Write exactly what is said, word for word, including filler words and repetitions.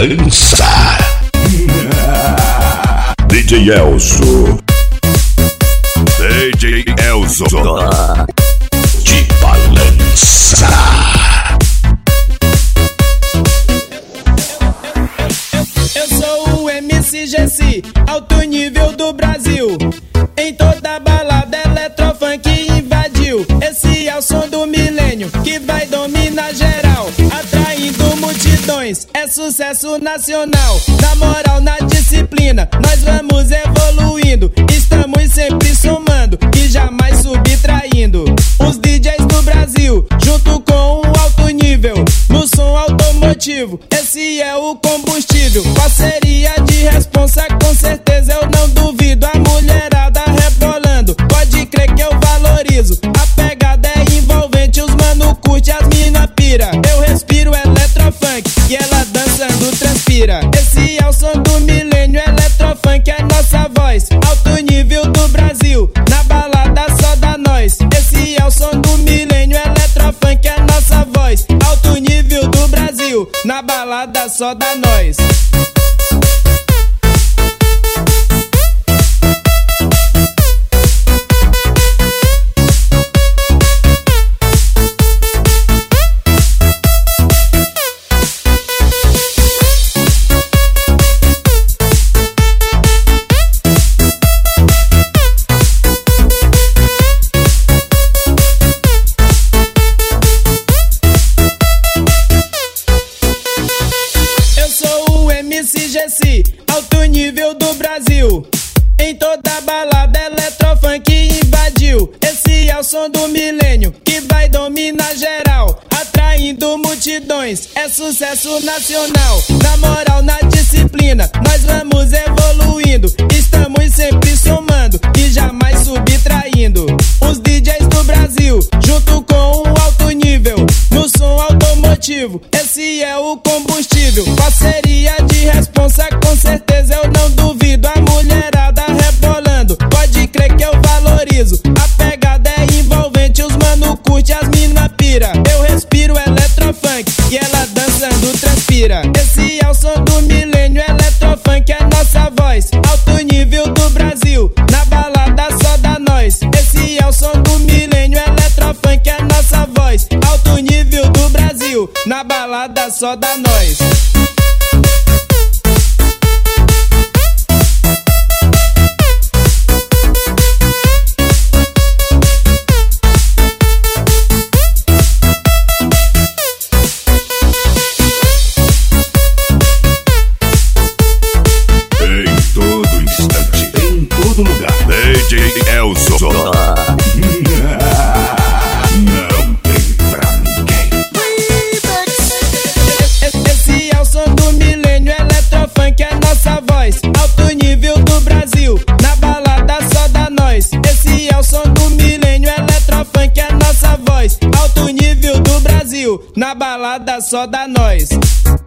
balança. D J Elzo. D J Elzo. De balança. Eu sou o M C G C, alto nível do Brasil. Em toda balada eletrofunk invadiu. Esse é o som do milênio que vai dominar geral, atraindo multidões, é sucesso nacional. Na moral, na disciplina, nós vamos evoluindo. Estamos sempre somando e jamais subtraindo. Os D Js do Brasil, junto com um alto nível, no som automotivo, esse é o combustível. Parceria de responsa, com certeza eu não duvido. A mulherada rebolando, pode crer que eu valorizo. A pegada é envolvente, os mano curte, as mina pira. Eu respiro eletrofunk e ela dançando transpira. Esse é o som do milênio, eletrofunk é nossa voz. Alto nível do Brasil, na balada só dá nós. Esse é o som do milênio, eletrofunk é nossa voz. Alto nível do Brasil, na balada só dá nós. M C G C, alto nível do Brasil. Em toda balada eletrofunk invadiu. Esse é o som do milênio que vai dominar geral, atraindo multidões, é sucesso nacional. Na moral, na disciplina, nós vamos evoluindo. Estamos sempre somando e jamais subtraindo. Os D Js do Brasil, junto com um alto nível, no som automotivo, esse é o combustível. Parceria de responsa, com certeza eu não duvido. A mulherada rebolando, pode crer que eu valorizo. A pegada é envolvente, os mano curte, as mina pira. Eu respiro eletrofunk e ela dançando transpira. Esse é o som do milênio, eletrofunk é nossa voz. Alto nível do Brasil, na balada só dá nós. Esse é o som do milênio, eletrofunk é nossa voz. Alto nível do Brasil, na balada só dá nós. D J Elzo. Não tem pra ninguém. Esse é o som do milênio, eletrofunk é nossa voz. Alto nível do Brasil, na balada só dá nós. Esse é o som do milênio, eletrofunk é nossa voz. Alto nível do Brasil, na balada só dá nós.